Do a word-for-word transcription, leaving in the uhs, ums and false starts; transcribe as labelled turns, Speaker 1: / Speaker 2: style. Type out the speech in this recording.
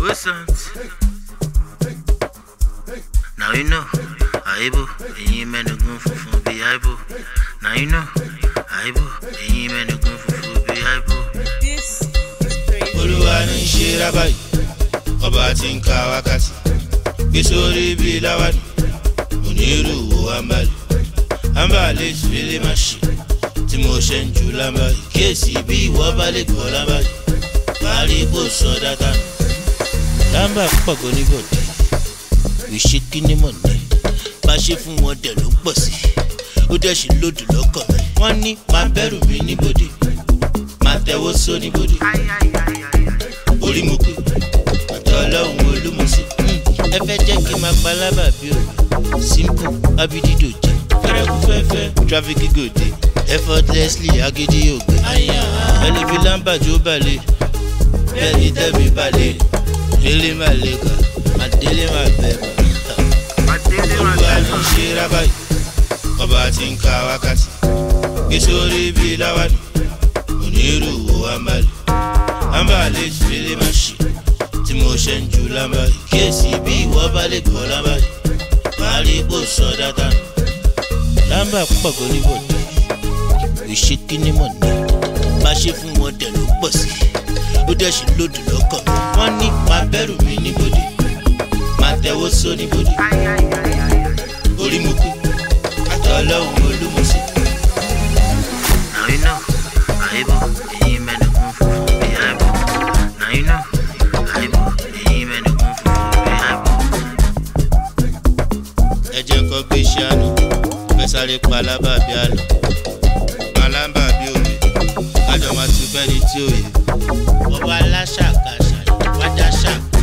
Speaker 1: What's Now you know, Aibo, and you man a gun for fun be Aibo. Now you know, Aibo, and you man a gun for fun be Aibo.
Speaker 2: This is crazy.
Speaker 3: Oluwani shirabai, obatin kawakati. Bisori bilawani, uniru ambali. Ambali fili mashi, timoshen julambali. Kesi bi wabali kolambali. Bali bo sodata. Lamba pako ni bodi. We shaking the money. Bashi fun won de lo po si. O de si lodu lokan. Wọ́n ní má bẹ̀rù mi ní bodi. Má tẹ́wọ́ so ní bodi. Orí mo pé. Ọlọ́run olúmọ̀sí. Ẹ fẹ́ jẹ́ kí n máa palaba bí o. Simple abidido jẹ. Fẹ́rẹ́kú fẹ́fẹ́. Traffic gòdè. Effortlessly agidi ògbé. Ẹni fi lámbà jó balẹ̀. Bẹ́ẹ̀ni tẹ́mi balẹ̀. Ilé máa lè kà. Adele máa bẹ̀rẹ̀. Olúwani shirabai, obatin kawakati. Bisori bilawani, uniru ambali. Ambali fili mashi, timoshen julambali. Kesi bi wabali kolambali. Bali bo sodata. Lamba pako ni bodi. We shaking the money. Bashi fun won de lo po si. O de si lodu lokan. Wọ́n ní má bẹ̀rù mi ní bodi. Má tẹ́wọ́ so ní bodi. Orí mo pé. Ọlọ́run olúmọ̀sí.
Speaker 1: Now you know, Aibo, and you man a gun for fun be Aibo. Now you know, Aibo, and you man a gun for fun be Aibo.
Speaker 3: Ẹ jẹ́ kó gbé ṣáánú, fẹ́ sáré palaba bí àlọ́. Palaba bí òwe, kájọ máa tún fẹ́ni tí òye. Bọ́bá aláṣàkáṣà, wájà ṣàkó.